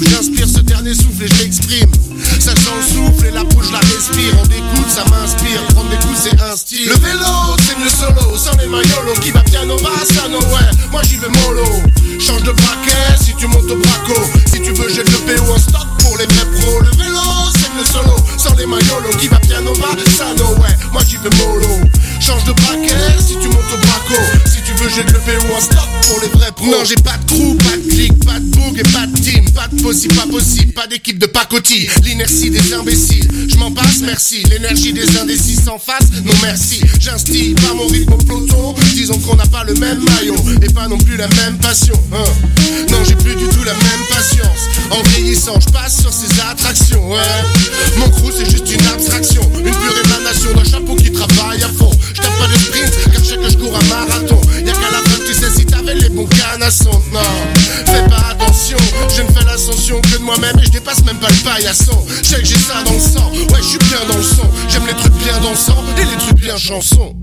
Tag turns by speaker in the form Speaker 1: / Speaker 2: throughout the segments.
Speaker 1: souffle, j'inspire ce dernier souffle et je l'exprime. Ça sent le souffle et la peau je la respire. On découte, ça m'inspire, prendre des coups c'est un style. Le vélo c'est mieux solo, sans les maillots. Qui va piano basse, ouais, moi j'y vais mollo. Change de braquet si tu montes au braco. Si tu veux j'ai le PO en stock pour les vrais pros. Le vélo c'est mieux solo, sans les maillots. Qui va piano basse, ouais, moi j'y vais mollo. Change de braquet si tu montes au braco. Si tu veux j'ai le PO en stock pour les vrais pros. Non j'ai pas de crew, pas de clique, pas de boug et pas de team. Pas de possible, pas possible, pas d'équipe de pacotille. L'inertie des imbéciles, je m'en passe merci. L'énergie des indécis sans face, non merci. J'instille pas mon rythme au peloton. Disons qu'on n'a pas le même maillot et pas non plus la même passion, hein. Non j'ai plus du tout la même patience. En vieillissant je passe sur ces attractions, ouais. Mon crew c'est juste une abstraction, une pure émanation d'un chapeau qui travaille à fond. Je tape pas de sprint car je sais que je cours un marathon. Y'a qu'à la fin que tu sais si t'avais les bons canassons. Non, fais pas attention, je ne fais l'ascension que de moi-même et je dépasse même pas le paillasson. Je sais que j'ai ça dans le sang, ouais je suis bien dans le son. J'aime les trucs bien dansants et les trucs bien chansons.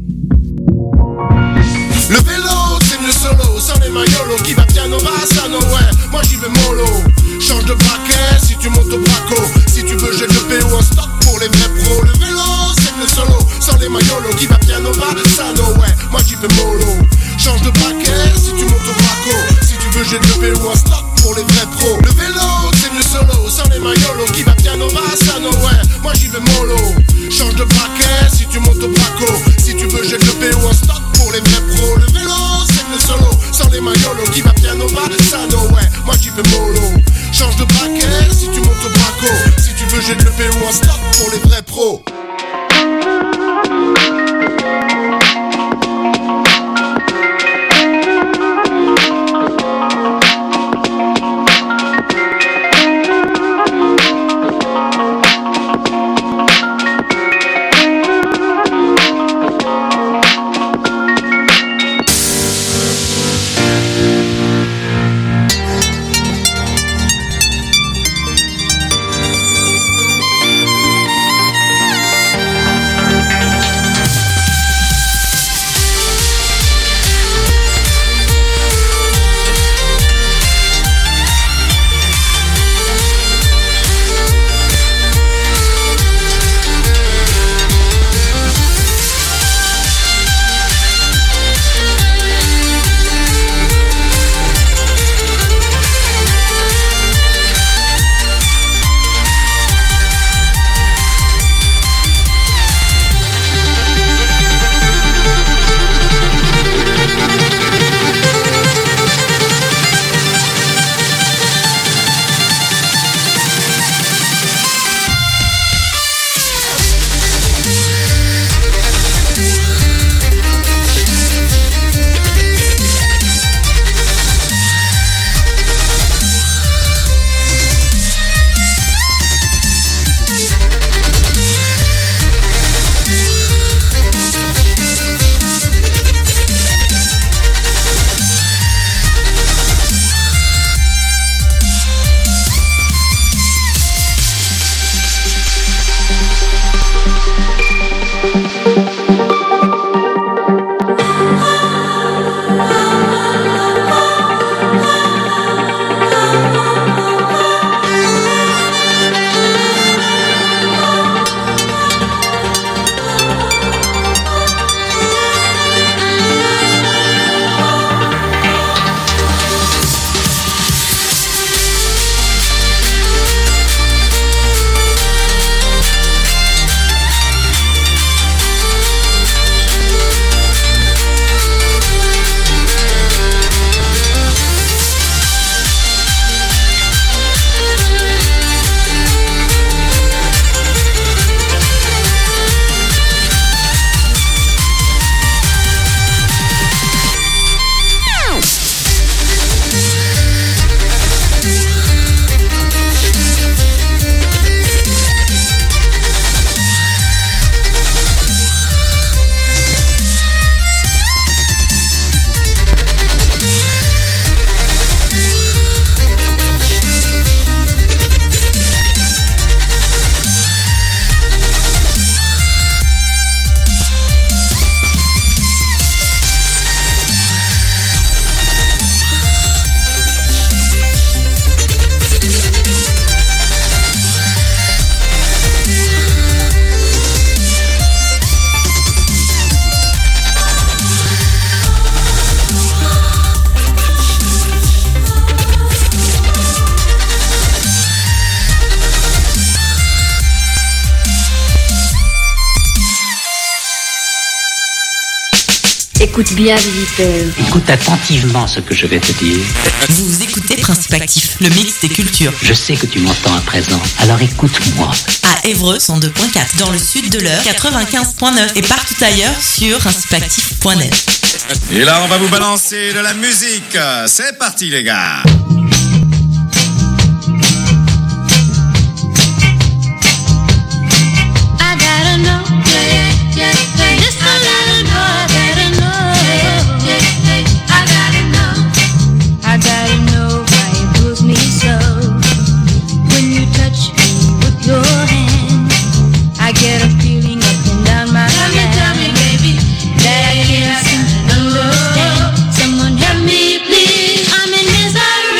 Speaker 1: Le vélo c'est mieux solo, sans les maillots. Qui va piano basse, ouais, moi j'y vais mollo. Change de braquet si tu montes au braco. Si tu veux j'ai le PO en stock pour les vrais pros. Le vélo c'est mieux solo, sans les maillots. Qui va piano basse, ouais, moi j'y vais mollo. Change de braquet si tu montes au braco. Si tu veux j'ai le PO en stock pour les vrais pros. Le vélo c'est mieux solo, sans les maillots. Qui va piano basse, ouais, moi j'y vais mollo. Change de braquet si tu montes au braco. Si tu veux j'ai le PO en stock pour les vrais pros. Le vélo c'est mieux solo, sans les maillots. Qui va piano basse, ouais, moi j'y vais mollo. Change de braquet si tu montes au braco. Si tu veux j'ai le PO en stock pour les vrais pros.
Speaker 2: Écoute bien, visiteur.
Speaker 3: Écoute attentivement ce que je vais te dire.
Speaker 4: Vous écoutez Principe Actif, le mix des cultures.
Speaker 3: Je sais que tu m'entends à présent, alors écoute-moi.
Speaker 4: À Évreux, 102.4, dans le sud de l'Eure, 95.9 et partout ailleurs sur principeactif.net.
Speaker 5: Et là, on va vous balancer de la musique. C'est parti, les gars.
Speaker 6: Someone help me, please. I'm in misery.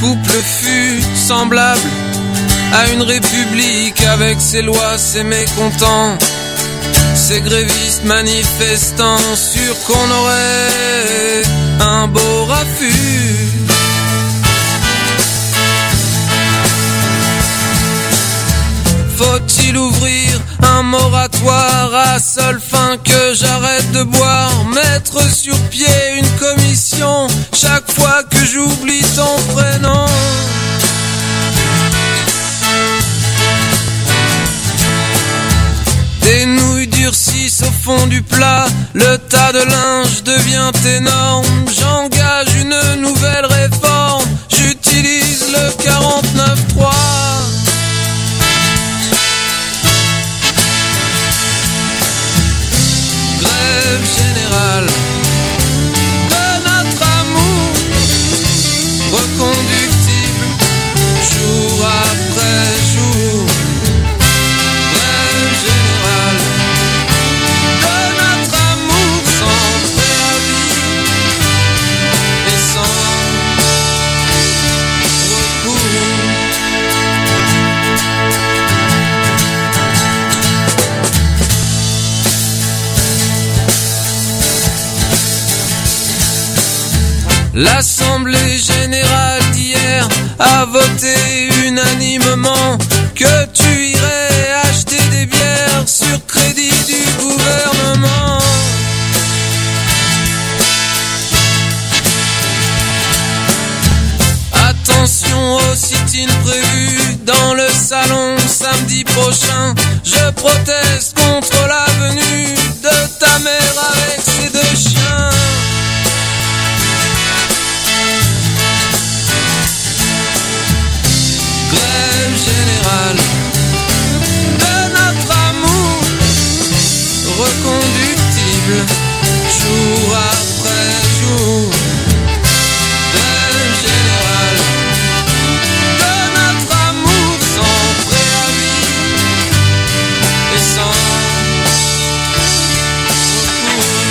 Speaker 2: couple fut semblable à une république avec ses lois, ses mécontents, ces grévistes manifestants, sûrs qu'on aurait un beau raffut. Faut-il ouvrir un moratoire à seule fin que j'arrête de boire, mettre sur pied une commission chaque fois que j'oublie ton prénom? Des nouilles durcissent au fond du plat, le tas de linge devient énorme. J'engage une nouvelle réforme, j'utilise le 49.3. Grève générale de notre amour, reconductible jour après jour. Grève générale de notre amour sans préavis et sans recours. L'Assemblée générale d'hier a voté unanimement que tu irais acheter des bières sur crédit du gouvernement. Attention au sit-in prévu dans le salon samedi prochain. Je proteste contre la venue de ta mère avec ses 2 chiens. Grève générale de notre amour, reconductible jour après jour. Grève générale de notre amour sans préavis et sans recours.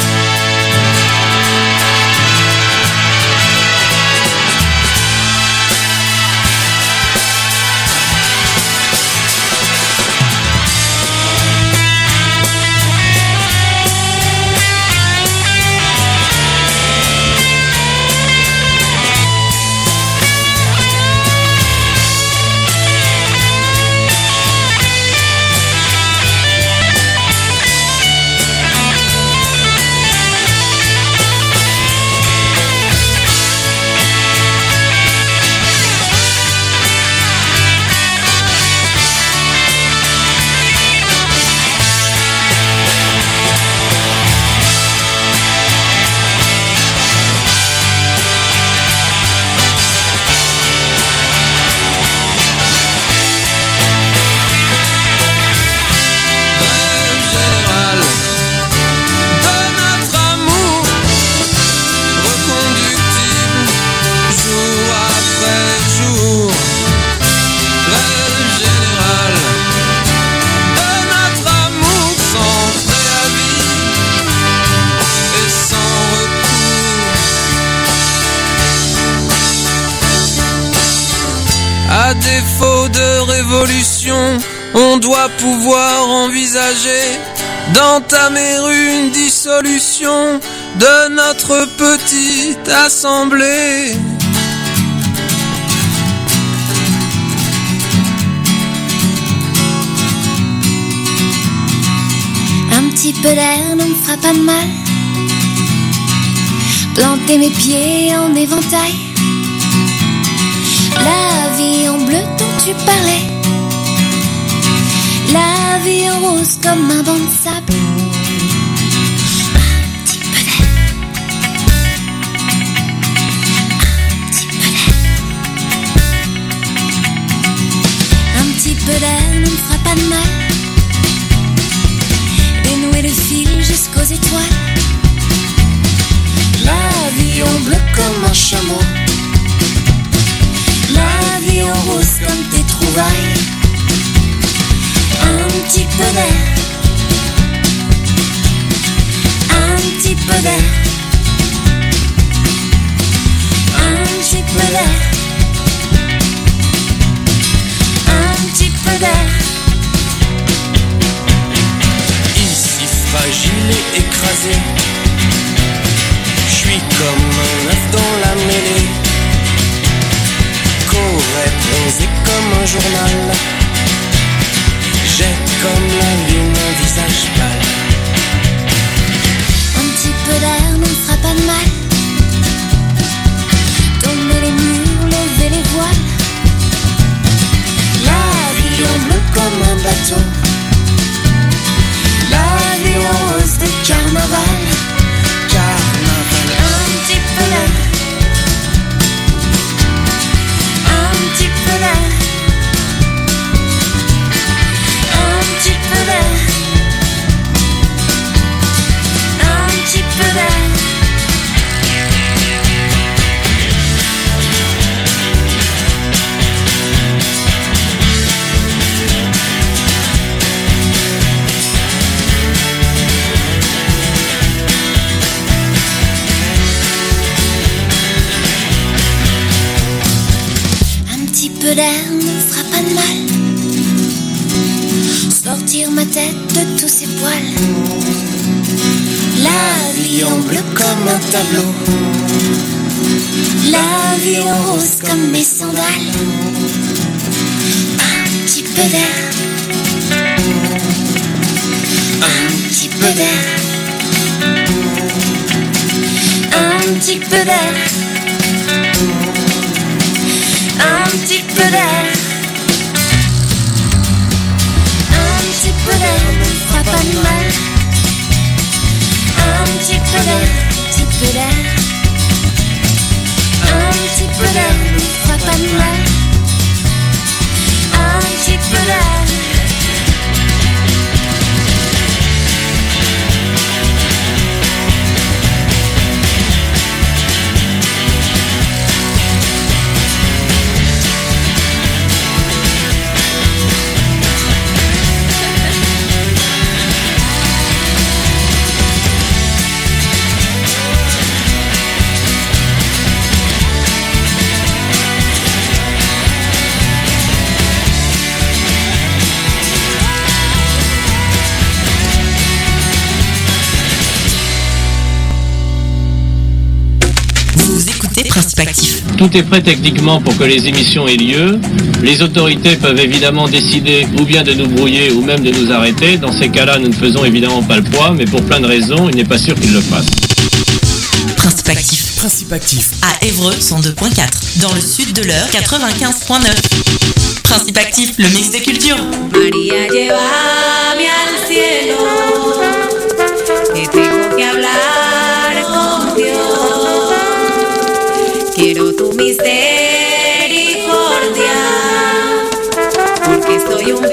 Speaker 2: À défaut de révolution, on doit pouvoir envisager d'entamer une dissolution de notre petite assemblée.
Speaker 6: Un petit peu d'air ne me fera pas de mal. Planter mes pieds en éventail. La vie en bleu dont tu parlais. La vie en rose comme un banc de sable. Un petit peu d'air. Un petit peu d'air. Un petit peu d'air ne me fera pas de mal. Dénouer le fil jusqu'aux étoiles. La vie en bleu comme un chameau. La vie en rose comme tes trouvailles. Un petit peu d'air. Un petit peu d'air. Un petit peu d'air.
Speaker 2: fragile et écrasé. Je suis comme un œuf dans la mêlée, qu'aurait bronzé comme un journal. J'ai comme la lune un visage pâle.
Speaker 6: Un petit peu d'air ne me fera pas de mal. Tourner les murs, lever les voiles. La vie en bleu comme un bateau. La vie en rose de carnaval.
Speaker 2: Carnaval.
Speaker 6: Un petit peu d'air. Un petit peu d'air. Un petit peu d'air. Un petit peu d'air. Un petit peu d'air ne me fera pas de mal. Sortir ma tête de tous ces poils. La vie en bleu comme un tableau. La vie en rose comme mes sandales. Un petit peu d'air. Un petit peu d'air. Un petit peu d'air. Un petit peu d'air. Un petit peu d'air ne me fera pas de mal. Un petit peu d'air, petit peu d'air. Un petit peu d'air ne me fera pas de mal. Un petit peu d'air.
Speaker 4: Principe actif.
Speaker 7: Tout est prêt techniquement pour que les émissions aient lieu. Les autorités peuvent évidemment décider ou bien de nous brouiller ou même de nous arrêter. Dans ces cas-là, nous ne faisons évidemment pas le poids, mais pour plein de raisons, il n'est pas sûr qu'ils le fassent.
Speaker 4: Principe actif.
Speaker 8: Principe actif.
Speaker 4: À Évreux 102.4. Dans le sud de l'Eure 95.9. Principe actif, le mix des cultures.
Speaker 9: María, llévame al cielo, que tengo que hablar con Dios. Quiero tu misericordia, porque soy un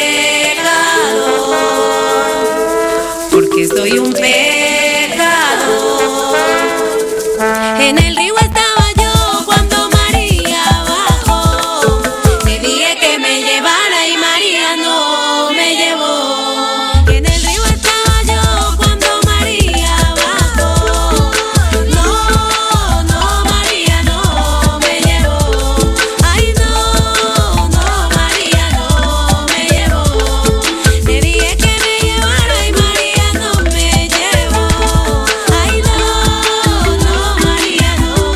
Speaker 9: pecador, porque soy un pecador. En el río estaba yo cuando María bajó, le dije que me llevara y María no me llevó. En el río estaba yo cuando María bajó, no, María no me llevó. Ay, no, María no me llevó. Le dije que me llevara y María no me llevó. Ay, no, María no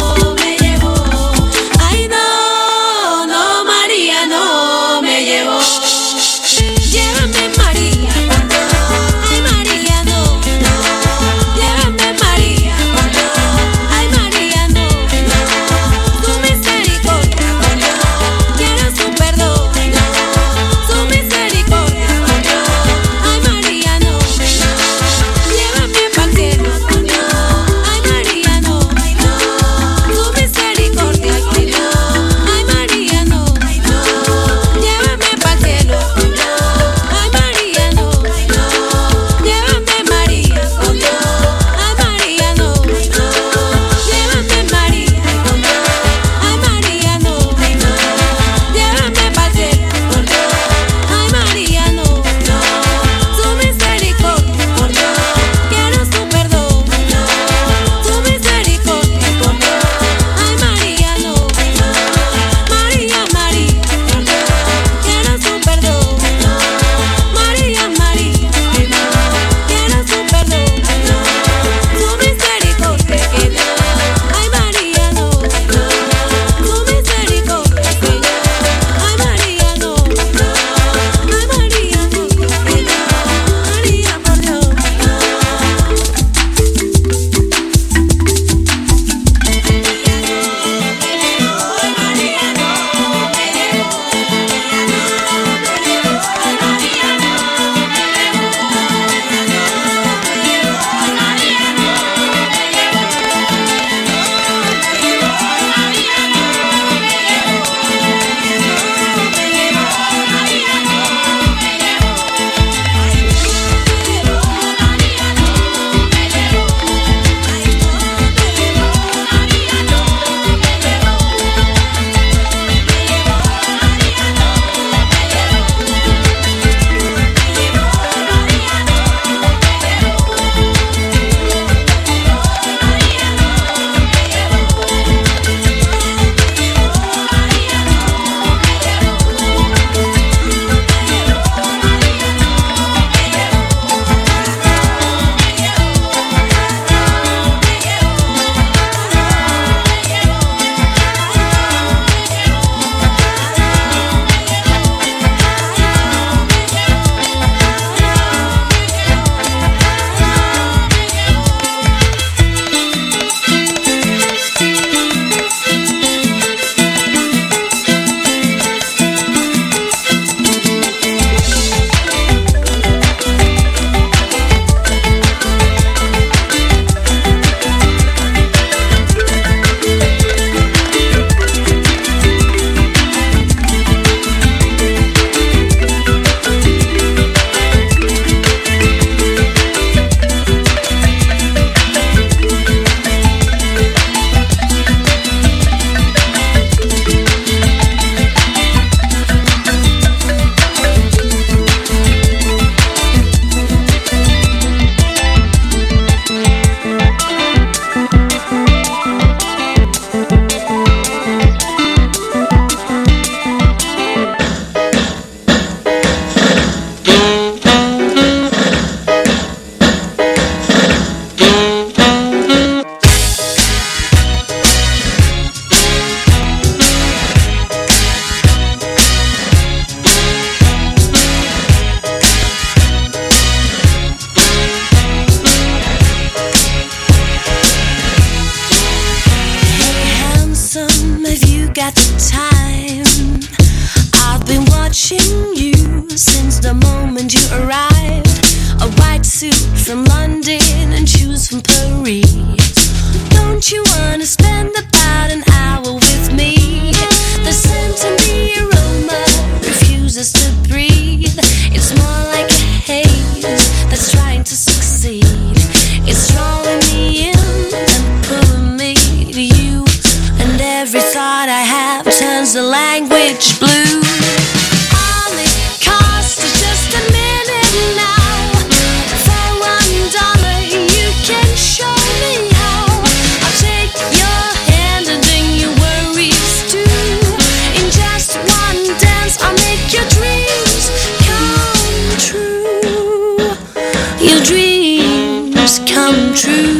Speaker 9: suit from London and shoes from Paris. Don't you wanna spend about an hour with me? The scent and the aroma refuses to breathe. It's more like a haze that's trying to succeed. It's drawing me in and pulling me to you, and every thought I have turns the language blue. All it costs is just a minute now. For $1 you can show me how. I'll take your hand and then your worries too. In just one dance I'll make your dreams come true. Your dreams come true.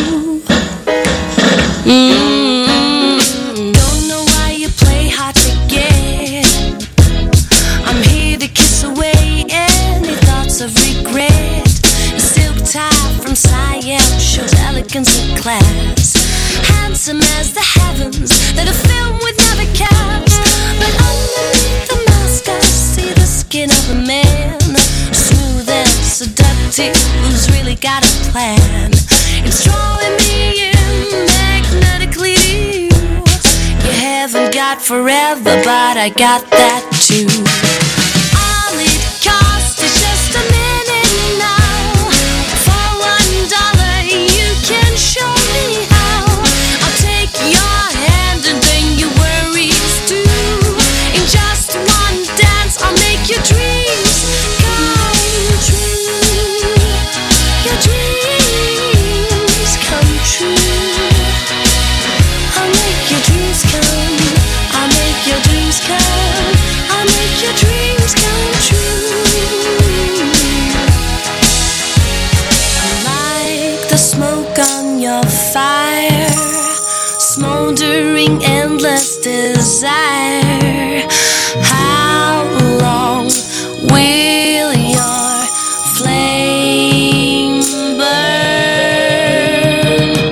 Speaker 9: Don't know why you play hard to get. I'm here to kiss away any thoughts of regret. A silk tie from Siam shows elegance and class. Handsome as the heavens that are filled with never caps. But underneath the mask I see the skin of a man, smooth and seductive, who's really got a plan. It's drawing me in magnetically to you. You haven't got forever, but I got that too. All it costs is just a minute now. For $1 you can show me how. I'll take your hand and then your worries too. In just one dance I'll make your dreams come true. Your dreams come true. I'll make your dreams come. I'll make your dreams come. I'll make your dreams come true. I like the smoke on your fire, smoldering endless desire. How long will your flame burn?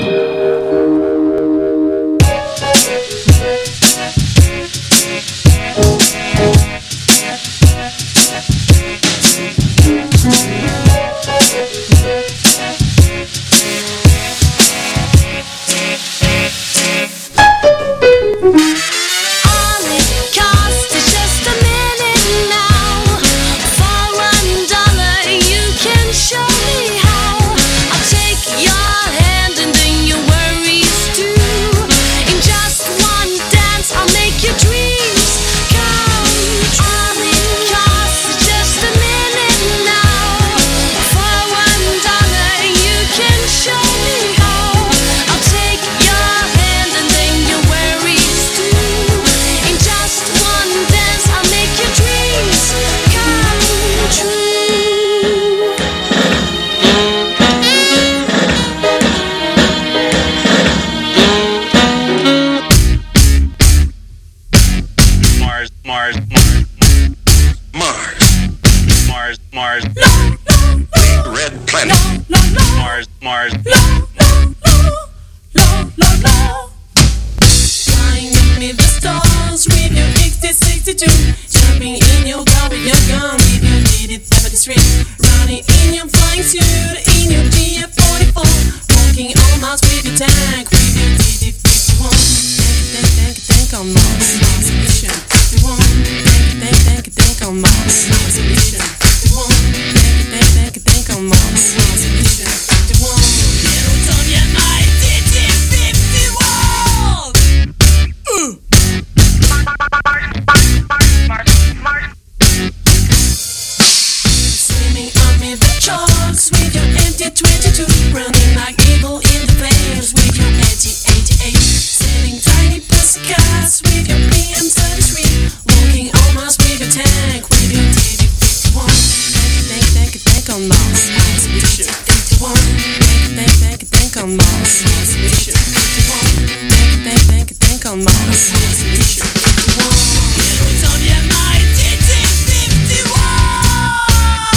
Speaker 9: All it costs is just a minute now. For $1 you can show me how. I'll take your hand and then your worries too. In just one dance I'll make your dreams come true. All it costs is just a minute now. For $1 you can show me how. I'll take your hand and then your worries too. In just one dance I'll make your dreams come true.
Speaker 5: Mars, Mars, Mars, Mars, Mars, Red Planet, Mars, Mars,
Speaker 8: Flying with the stars with your XT62. Jumping in your car with your gun with your needed 73. Running in your flying suit in your GF44. Walking on Mars with your tank with your DD51. Think on Mars. Mars mission 51. Think on Mars. Mars mission 51. Think on Mars. Mars mission 51. Get on your night, DD51. Swimming under the chalks with your MT-22. Running like eagle in the flames with your AT-88. Sailing tiny pussycats with your PM-33. Walking on Mars with your tank with your DD-51. Think on Mars. Mars mission 51. Think on Mars. Mars